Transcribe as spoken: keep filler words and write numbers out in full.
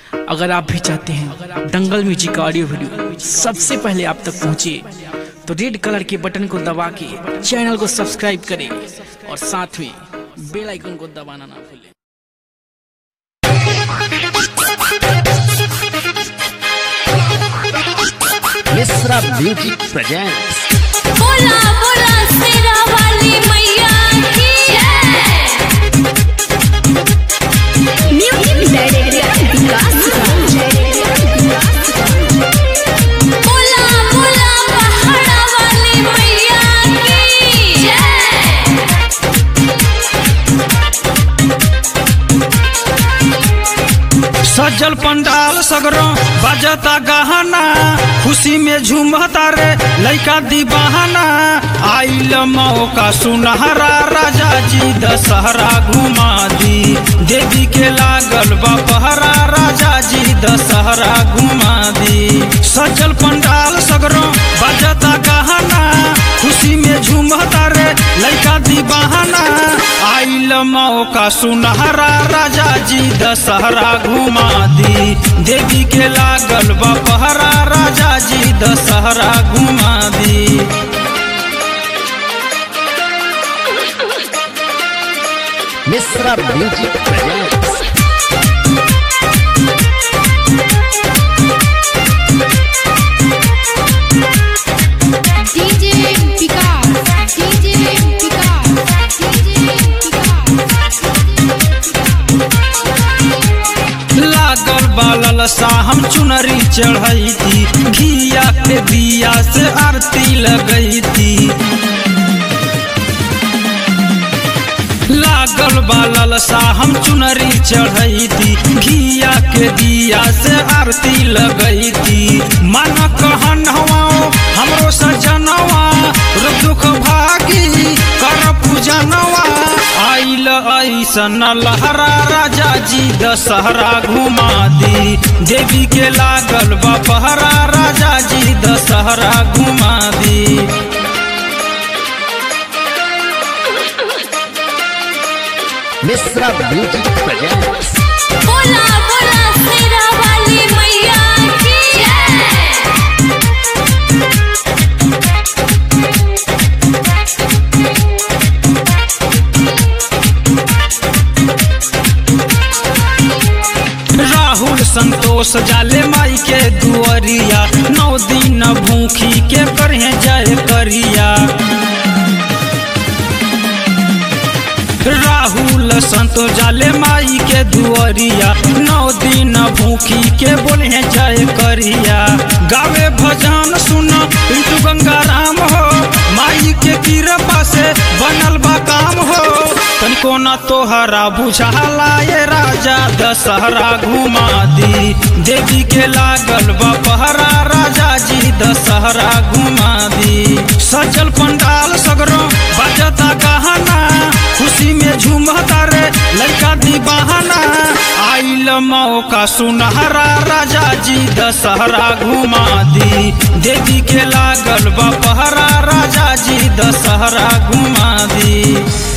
अगर आप भी चाहते हैं दंगल म्यूजिक का ऑडियो वीडियो सबसे पहले आप तक पहुंचे तो रेड कलर के बटन को दबा के चैनल को सब्सक्राइब करें और साथ में बेल आइकन को दबाना ना भूलें। Mishra music presents. बोला बोला शेरा वाली मैया की जय। Music director Vikas. बोला बोला पहाड़ा वाली मैया की जय। सज्जल पंडाल सगरो बजता गहना, खुशी में झूमता रे लइका दीवाना। आइल मौका सुनहरा, राजा जी दशहरा घुमा दी। देवी के लागल बा पहरा, राजा जी दशहरा घुमा दी। सज्जल पंडाल सगरो बजता गहना, खुशी में झूमता रे लइका दीवाना। आइल मौका सुनहरा, राजा जी दशहरा घुमा दी। देवी के लागल बा पहरा, राजा जी दशहरा घुमा दी। Mishra music presents. DJ Vikas, DJ Vikas, DJ Vikas. लागल बालल सा हम चुनरी चढ़ई थी, घिया के दिया से आरती लगई थी। लागल बालल सा हम चुनरी चढ़ई थी, घिया के दिया से आरती लगई थी। मन कहन हवाओ हमरो सजनवा, रुख दुख भागी कर पूजनवा। आइल ऐसन लहरा, राजा जी दशहरा घुमा दी। देवी के लागल बा पहरा, राजा जी दशहरा घुमा दी। Mishra music presents. बोला बोला शेरा वाली मैया की जय। राहुल संतोष जाले माई के दुआरिया, नौ दिन भूखी के करहे जय करिया। राहुल संतोष जाले माई के दुआरिया, नौ दिन भूखी के बोले जय करिया। गावे भजन सुन पिंटू गंगाराम हो, माई के कृपा से बनल बा काम हो। तनिको न तोहरा बुझाला ये राजा दशहरा घुमा दी। देवी के लागल बा पहरा, राजा जी दशहरा घुमा दी। सजल पंडाल सगरो बजता गहना, खुशी में झूमता रे लइका दीवाना। आइल मौका सुनहरा, राजा जी दशहरा घुमा दी। देवी के लागल बा पहरा, राजा जी दशहरा घुमा दी।